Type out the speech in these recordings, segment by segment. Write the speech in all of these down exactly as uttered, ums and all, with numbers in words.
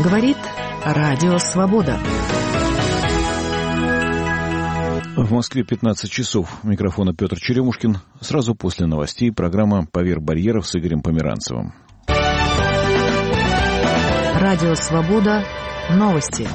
Говорит Радио Свобода. В Москве пятнадцать часов. У микрофона Петр Черемушкин. Сразу после новостей программа «Поверх барьеров» с Игорем Померанцевым. Радио Свобода. Новости.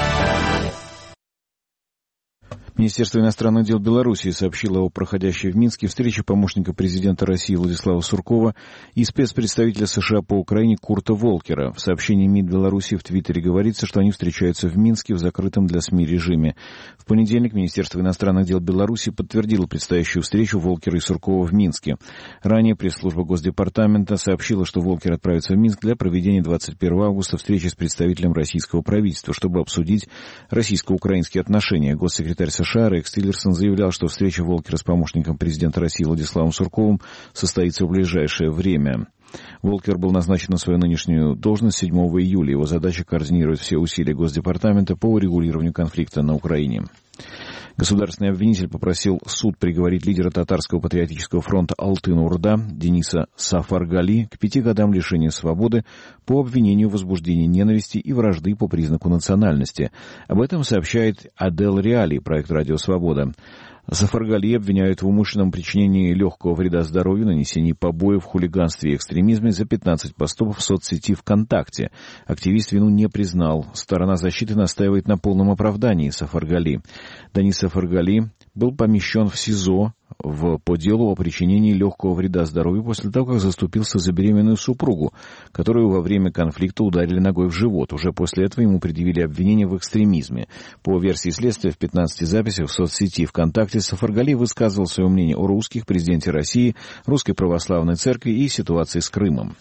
Министерство иностранных дел Белоруссии сообщило о проходящей в Минске встрече помощника президента России Владислава Суркова и спецпредставителя США по Украине Курта Волкера. В сообщении МИД Беларуси в Твиттере говорится, что они встречаются в Минске в закрытом для СМИ режиме. В понедельник Министерство иностранных дел Беларуси подтвердило предстоящую встречу Волкера и Суркова в Минске. Ранее пресс-служба Госдепартамента сообщила, что Волкер отправится в Минск для проведения двадцать первого августа встречи с представителем российского правительства, чтобы обсудить российско-украинские отношения. Госсекретарь США США Рекс Тиллерсон заявлял, что встреча Волкера с помощником президента России Владиславом Сурковым состоится в ближайшее время. Волкер был назначен на свою нынешнюю должность седьмого июля. Его задача — координировать все усилия Госдепартамента по урегулированию конфликта на Украине. Государственный обвинитель попросил суд приговорить лидера Татарского патриотического фронта Алтын-Орда Дениса Сафаргали к пяти годам лишения свободы по обвинению в возбуждении ненависти и вражды по признаку национальности. Об этом сообщает Адел Реали, проект «Радио Свобода». Сафаргали обвиняют в умышленном причинении легкого вреда здоровью, нанесении побоев, хулиганстве и экстремизме за пятнадцать постов в соцсети ВКонтакте. Активист вину не признал. Сторона защиты настаивает на полном оправдании Сафаргали. Денис Сафаргали был помещен в СИЗО в, по делу о причинении легкого вреда здоровью после того, как заступился за беременную супругу, которую во время конфликта ударили ногой в живот. Уже после этого ему предъявили обвинение в экстремизме. По версии следствия, в пятнадцати записях в соцсети ВКонтакте Сафаргали высказывал свое мнение о русских, президенте России, Русской Православной Церкви и ситуации с Крымом.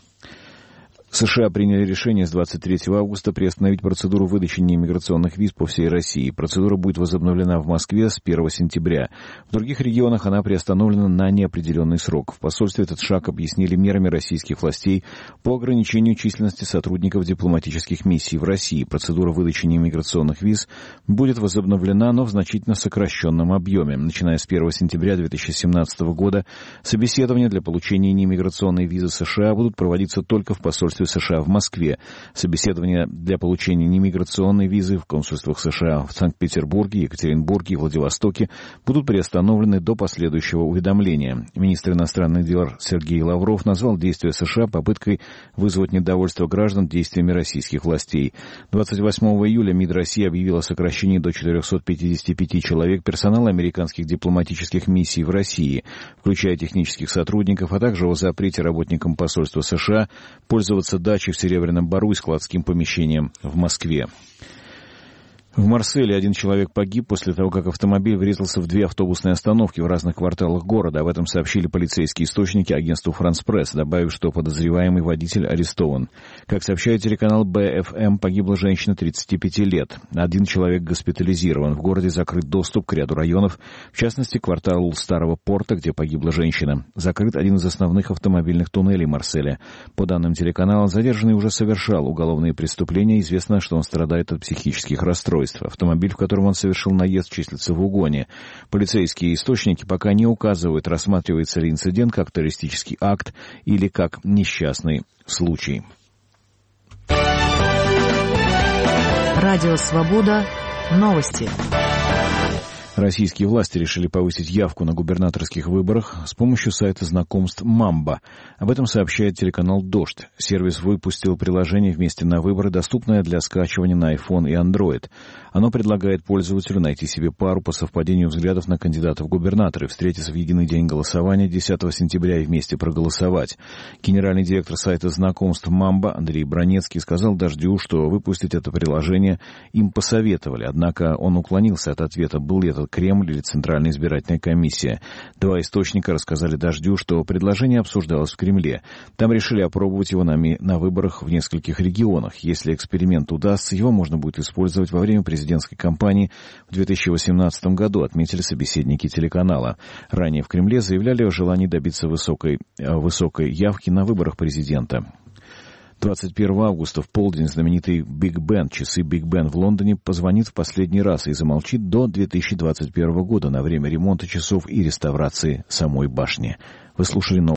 США приняли решение с двадцать третьего августа приостановить процедуру выдачи неиммиграционных виз по всей России. Процедура будет возобновлена в Москве с первого сентября. В других регионах она приостановлена на неопределенный срок. В посольстве этот шаг объяснили мерами российских властей по ограничению численности сотрудников дипломатических миссий в России. Процедура выдачи неиммиграционных виз будет возобновлена, но в значительно сокращенном объеме. Начиная с первого сентября две тысячи семнадцатого года собеседования для получения неиммиграционной визы США будут проводиться только в посольстве США в Москве. Собеседования для получения неиммиграционной визы в консульствах США в Санкт-Петербурге, Екатеринбурге и Владивостоке будут приостановлены до последующего уведомления. Министр иностранных дел Сергей Лавров назвал действия США попыткой вызвать недовольство граждан действиями российских властей. двадцать восьмого июля МИД России объявил о сокращении до четырехсот пятидесяти пяти человек персонала американских дипломатических миссий в России, включая технических сотрудников, а также о запрете работникам посольства США пользоваться дачей в Серебряном Бору и складским помещением в Москве. В Марселе один человек погиб после того, как автомобиль врезался в две автобусные остановки в разных кварталах города. Об этом сообщили полицейские источники агентству «Франс Пресс», добавив, что подозреваемый водитель арестован. Как сообщает телеканал бэ эф эм, погибла женщина тридцати пяти лет. Один человек госпитализирован. В городе закрыт доступ к ряду районов, в частности, кварталу Старого Порта, где погибла женщина. Закрыт один из основных автомобильных туннелей Марселя. По данным телеканала, задержанный уже совершал уголовные преступления. Известно, что он страдает от психических расстройств. Автомобиль, в котором он совершил наезд, числится в угоне. Полицейские источники пока не указывают, рассматривается ли инцидент как террористический акт или как несчастный случай. Радио Свобода. Новости. Российские власти решили повысить явку на губернаторских выборах с помощью сайта знакомств «Мамба». Об этом сообщает телеканал «Дождь». Сервис выпустил приложение «Вместе на выборы», доступное для скачивания на iPhone и Android. Оно предлагает пользователю найти себе пару по совпадению взглядов на кандидатов в губернаторы, встретиться в единый день голосования десятого сентября и вместе проголосовать. Генеральный директор сайта знакомств «Мамба» Андрей Бронецкий сказал «Дождю», что выпустить это приложение им посоветовали, однако он уклонился от ответа, был ли это Кремль или Центральная избирательная комиссия. Два источника рассказали «Дождю», что предложение обсуждалось в Кремле. Там решили опробовать его на, ми- на выборах в нескольких регионах. Если эксперимент удастся, его можно будет использовать во время президентской кампании в две тысячи восемнадцатом году, отметили собеседники телеканала. Ранее в Кремле заявляли о желании добиться высокой, высокой явки на выборах президента. двадцать первого августа в полдень знаменитый Биг Бен, часы Биг Бен в Лондоне, позвонит в последний раз и замолчит до две тысячи двадцать первого года на время ремонта часов и реставрации самой башни. Вы слушали новости.